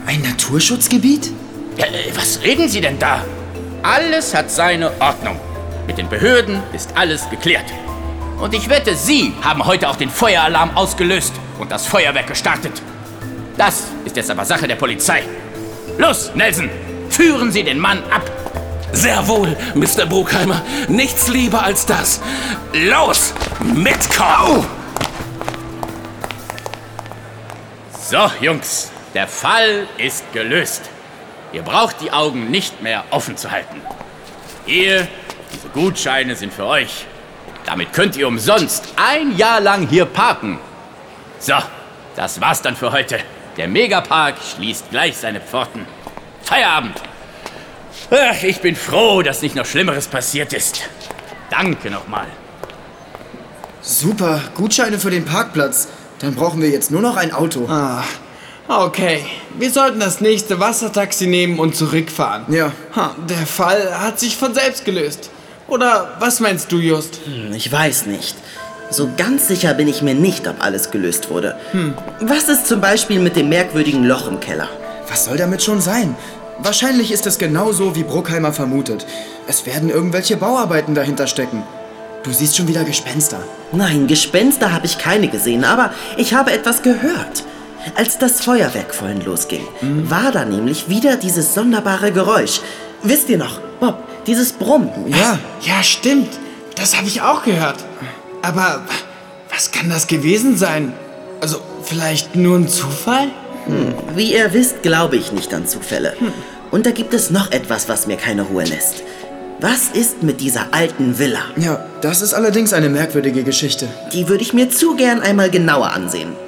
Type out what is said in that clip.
Ein Naturschutzgebiet? Ja, was reden Sie denn da? Alles hat seine Ordnung. Mit den Behörden ist alles geklärt. Und ich wette, Sie haben heute auch den Feueralarm ausgelöst und das Feuerwerk gestartet. Das ist jetzt aber Sache der Polizei. Los, Nelson, führen Sie den Mann ab. Sehr wohl, Mr. Bruckheimer. Nichts lieber als das. Los, mitkommen! So, Jungs, der Fall ist gelöst. Ihr braucht die Augen nicht mehr offen zu halten. Hier, diese Gutscheine sind für euch. Damit könnt ihr umsonst 1 Jahr lang hier parken. So, das war's dann für heute. Der Megapark schließt gleich seine Pforten. Feierabend! Ach, ich bin froh, dass nicht noch Schlimmeres passiert ist. Danke nochmal. Super, Gutscheine für den Parkplatz. Dann brauchen wir jetzt nur noch ein Auto. Okay, wir sollten das nächste Wassertaxi nehmen und zurückfahren. Ja. Der Fall hat sich von selbst gelöst. Oder was meinst du, Just? Ich weiß nicht. So ganz sicher bin ich mir nicht, ob alles gelöst wurde. Was ist zum Beispiel mit dem merkwürdigen Loch im Keller? Was soll damit schon sein? Wahrscheinlich ist es genauso, wie Bruckheimer vermutet. Es werden irgendwelche Bauarbeiten dahinter stecken. Du siehst schon wieder Gespenster. Nein, Gespenster habe ich keine gesehen, aber ich habe etwas gehört. Als das Feuerwerk vorhin losging, war da nämlich wieder dieses sonderbare Geräusch. Wisst ihr noch, Bob, dieses Brummen? Ja, stimmt. Das habe ich auch gehört. Aber was kann das gewesen sein? Also, vielleicht nur ein Zufall? Wie ihr wisst, glaube ich nicht an Zufälle. Und da gibt es noch etwas, was mir keine Ruhe lässt. Was ist mit dieser alten Villa? Ja, das ist allerdings eine merkwürdige Geschichte. Die würde ich mir zu gern einmal genauer ansehen.